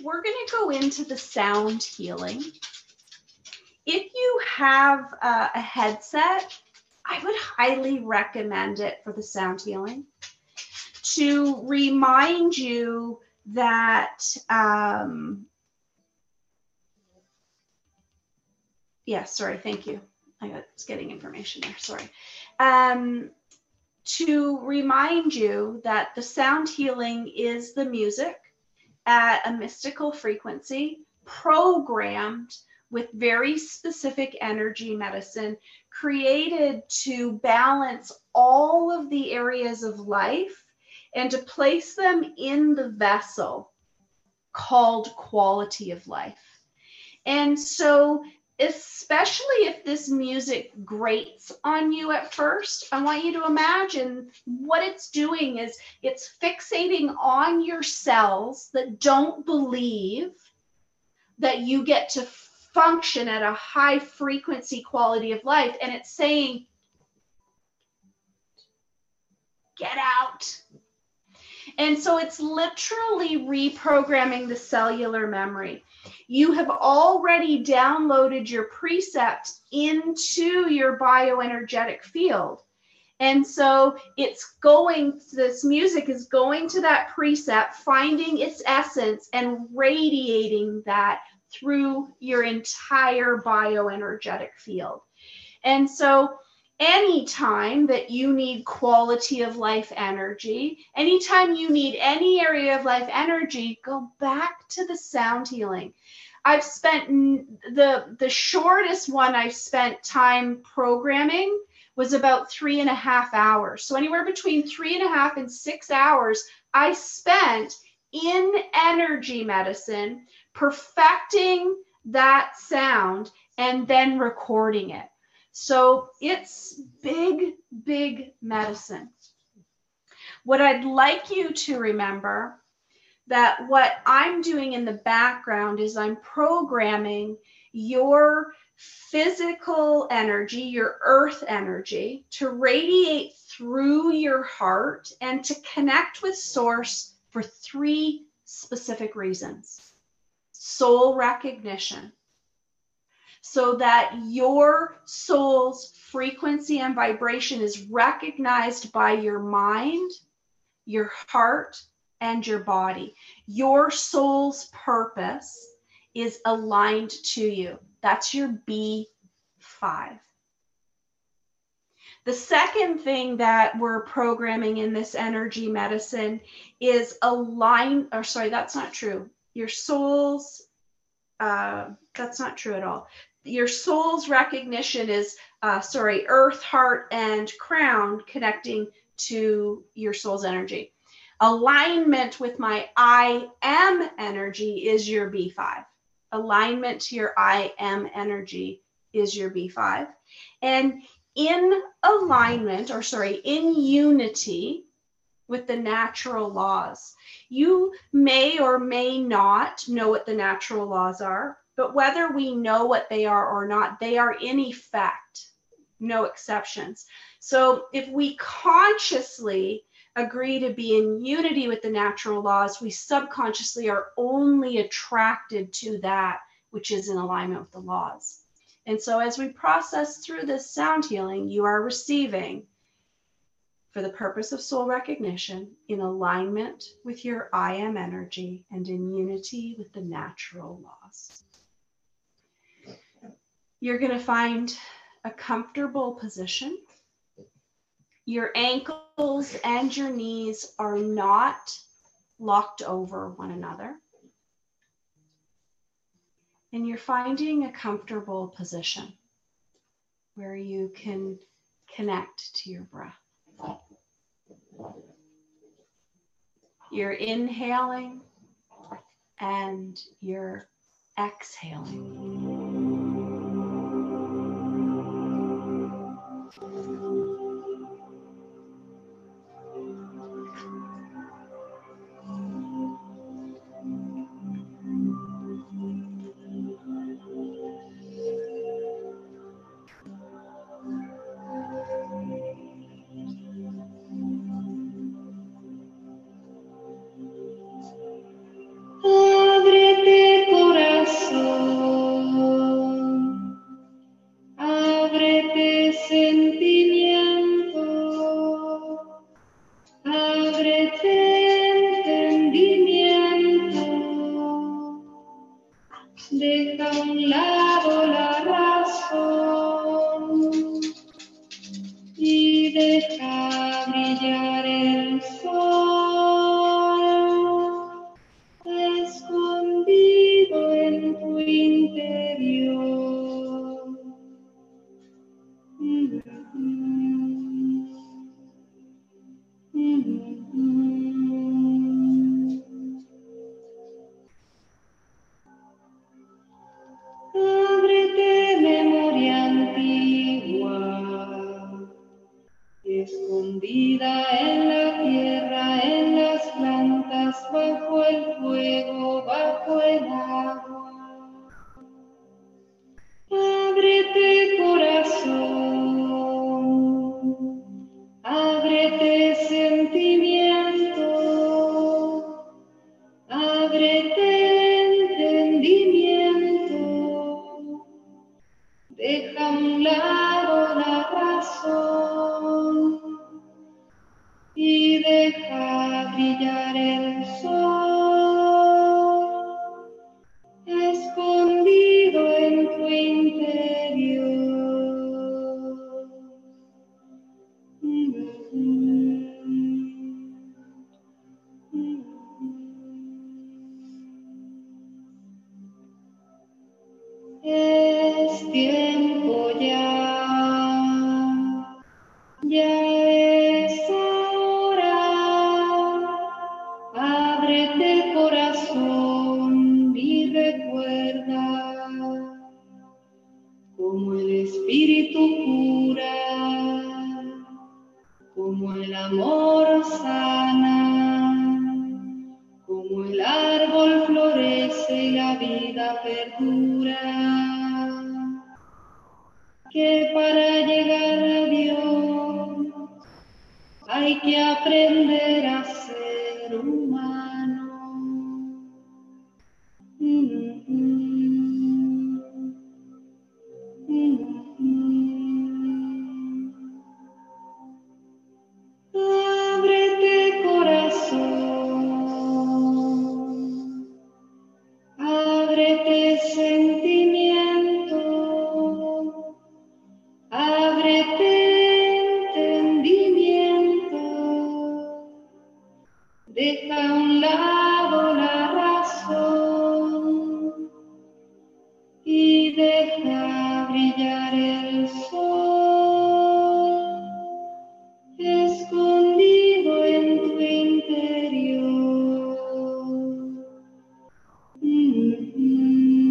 we're going to go into the sound healing. If you have a headset, I would highly recommend it for the sound healing to remind you that, sorry, thank you. I was getting information there, sorry. To remind you that the sound healing is the music at a mystical frequency, programmed with very specific energy medicine, created to balance all of the areas of life and to place them in the vessel called quality of life. And so, especially if this music grates on you at first, I want you to imagine what it's doing is it's fixating on your cells that don't believe that you get to function at a high frequency quality of life. And it's saying, get out. And so it's literally reprogramming the cellular memory. You have already downloaded your precept into your bioenergetic field. And so this music is going to that precept, finding its essence and radiating that through your entire bioenergetic field. And so anytime that you need quality of life energy, anytime you need any area of life energy, go back to the sound healing. I've spent the shortest one I've spent time programming was about 3.5 hours. So anywhere between 3.5 and 6 hours I spent in energy medicine, perfecting that sound and then recording it. So it's big, big medicine. What I'd like you to remember, that what I'm doing in the background is I'm programming your physical energy, your earth energy, to radiate through your heart and to connect with source for 3 specific reasons. Soul recognition, so that your soul's frequency and vibration is recognized by your mind, your heart, and your body. Your soul's purpose is aligned to you. That's your B5. The second thing that we're programming in this energy medicine is that's not true. Your soul's, that's not true at all. Your soul's recognition is, earth, heart, and crown connecting to your soul's energy. Alignment with my I am energy is your B5. Alignment to your I am energy is your B5. And in alignment, in unity with the natural laws. You may or may not know what the natural laws are, but whether we know what they are or not, they are in effect, no exceptions. So if we consciously agree to be in unity with the natural laws, we subconsciously are only attracted to that which is in alignment with the laws. And so as we process through this sound healing, you are receiving, for the purpose of soul recognition, in alignment with your I am energy and in unity with the natural laws. You're going to find a comfortable position. Your ankles and your knees are not locked over one another. And you're finding a comfortable position where you can connect to your breath. You're inhaling and you're exhaling. Deja a un lado la razón y deja brillar el sol, escondido en tu interior. Ábrete, memoria antigua, escondida en la tierra, en las plantas, bajo el fuego, bajo el agua. Ábrete, corazón, ábrete, sentimiento, ábrete, entendimiento. Deja a un lado la razón y deja brillar el sol, escondido en tu interior. Es tiempo ya es hora. Ábrete, corazón, y recuerda como el Espíritu cura, como el amor sana, como el árbol florece y la vida perdura, que para llegar a Dios hay que aprender a ser humano. Ábrete, corazón, ábrete, sentimiento, ábrete, entendimiento. Deja a un lado la razón y deja brillar el sol, escondido en tu interior.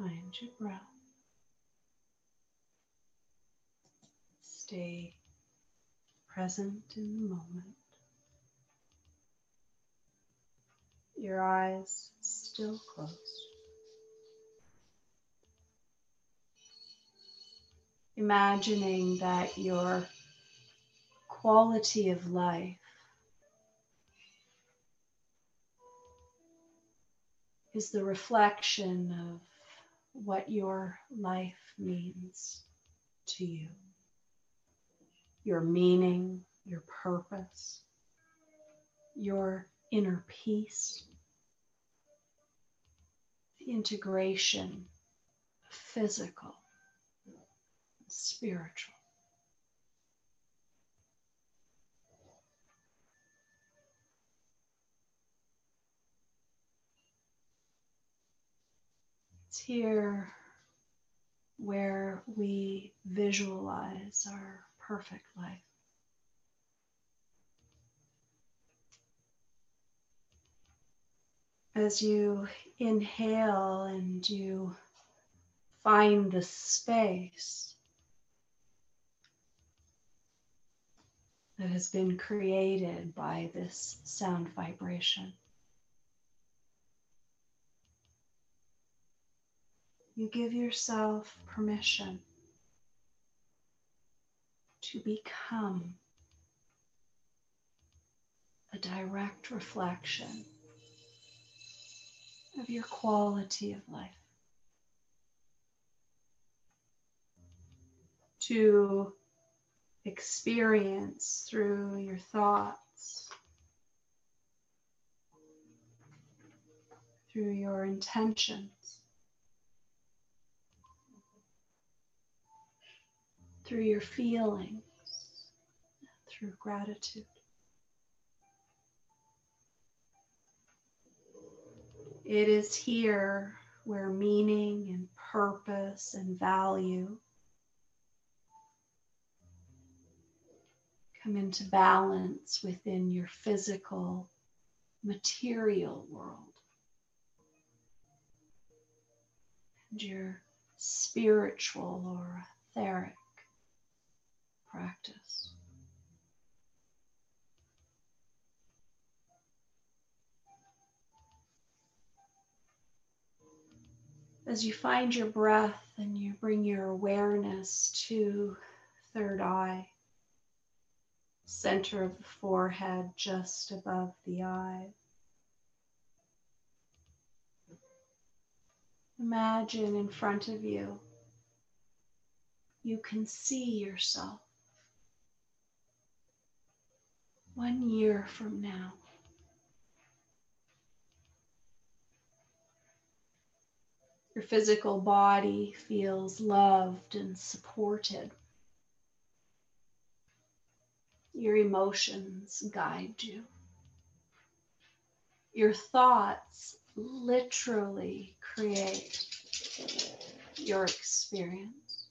Find your breath. Stay present in the moment. Your eyes still closed. Imagining that your quality of life is the reflection of what your life means to you. Your meaning, your purpose, your inner peace, the integration of physical, spiritual. It's here where we visualize our perfect life. As you inhale and you find the space that has been created by this sound vibration, you give yourself permission to become a direct reflection of your quality of life. To experience through your thoughts, through your intentions, through your feelings, through gratitude. It is here where meaning and purpose and value come into balance within your physical, material world and your spiritual or etheric practice. As you find your breath and you bring your awareness to third eye, center of the forehead, just above the eye. Imagine in front of you, you can see yourself 1 year from now. Your physical body feels loved and supported. Your emotions guide you. Your thoughts literally create your experience.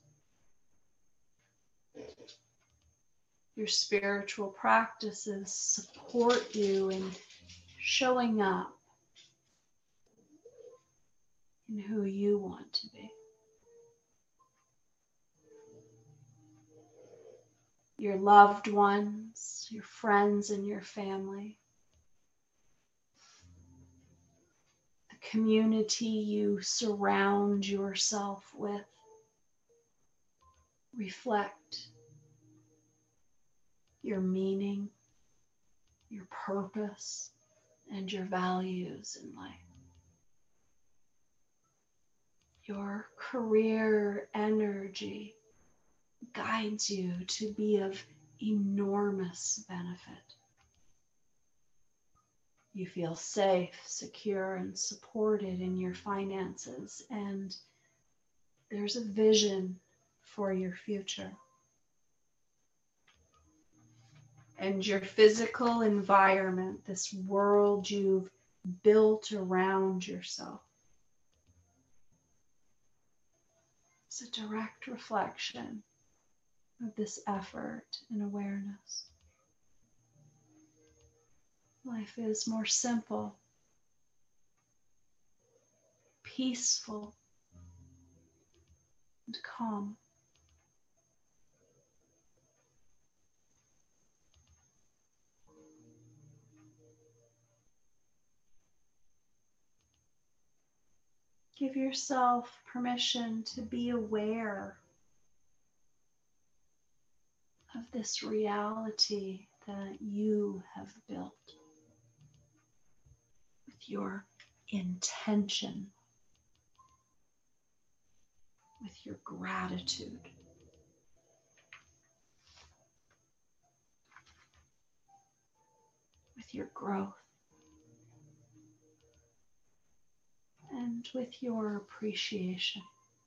Your spiritual practices support you in showing up in who you want to be. Your loved ones, your friends and your family, the community you surround yourself with, reflect your meaning, your purpose, and your values in life. Your career energy guides you to be of enormous benefit. You feel safe, secure, and supported in your finances, and there's a vision for your future. And your physical environment, this world you've built around yourself, is a direct reflection of this effort and awareness. Life is more simple, peaceful, and calm. Give yourself permission to be aware of this reality that you have built with your intention, with your gratitude. With your growth. And with your appreciation.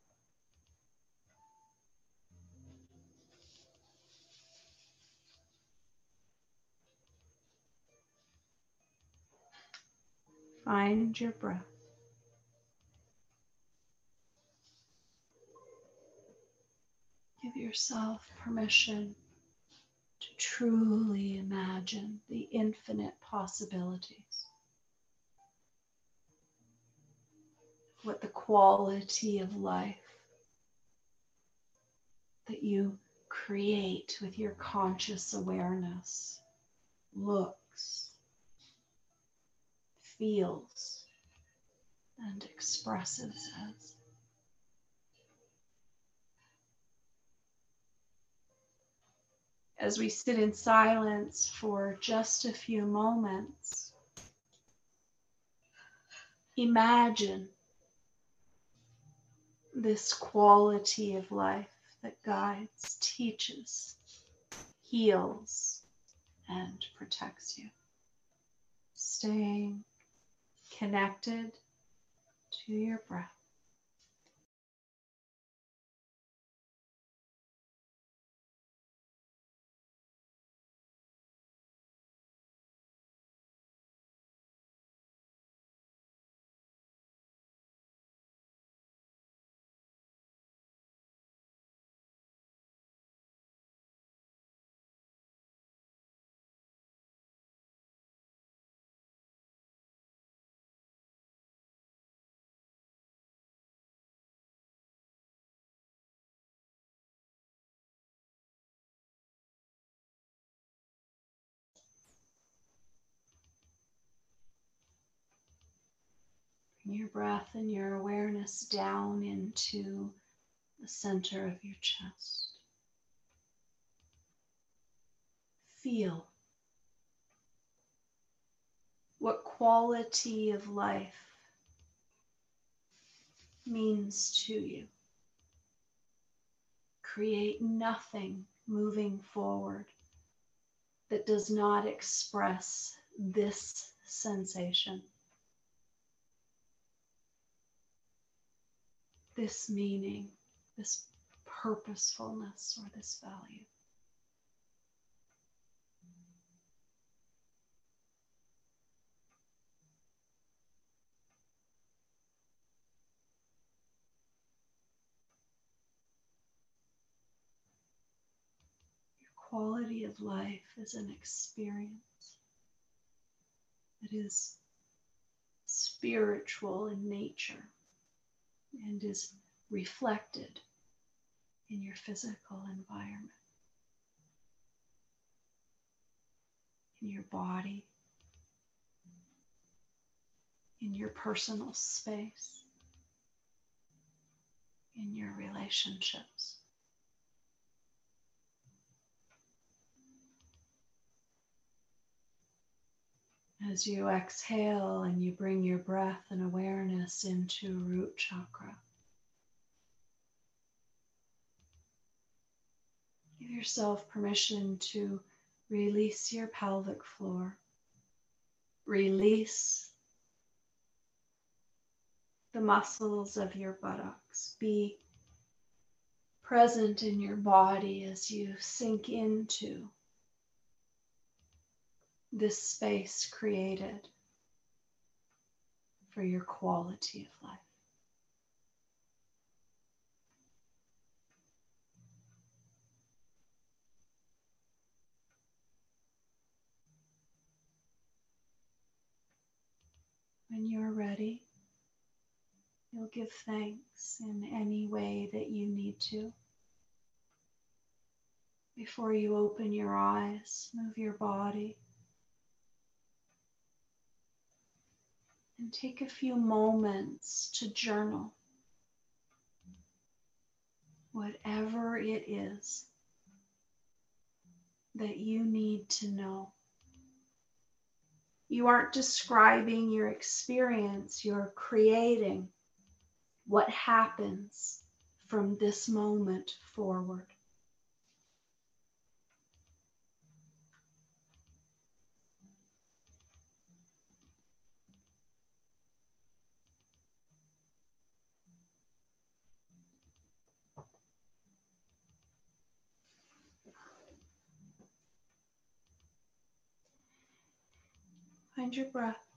Find your breath. Give yourself permission to truly imagine the infinite possibilities. What the quality of life that you create with your conscious awareness looks, feels, and expresses as. As we sit in silence for just a few moments, imagine this quality of life that guides, teaches, heals, and protects you. Staying connected to your breath. Bring your breath and your awareness down into the center of your chest. Feel what quality of life means to you. Create nothing moving forward that does not express this sensation, this meaning, this purposefulness, or this value. Quality of life is an experience. It is spiritual in nature and is reflected in your physical environment, in your body, in your personal space, in your relationships. As you exhale and you bring your breath and awareness into root chakra, give yourself permission to release your pelvic floor. Release the muscles of your buttocks. Be present in your body as you sink into this space created for your quality of life. When you're ready, You'll give thanks in any way that you need to. Before you open your eyes, move your body. And take a few moments to journal. Whatever it is that you need to know. You aren't describing your experience, you're creating what happens from this moment forward. Find your breath.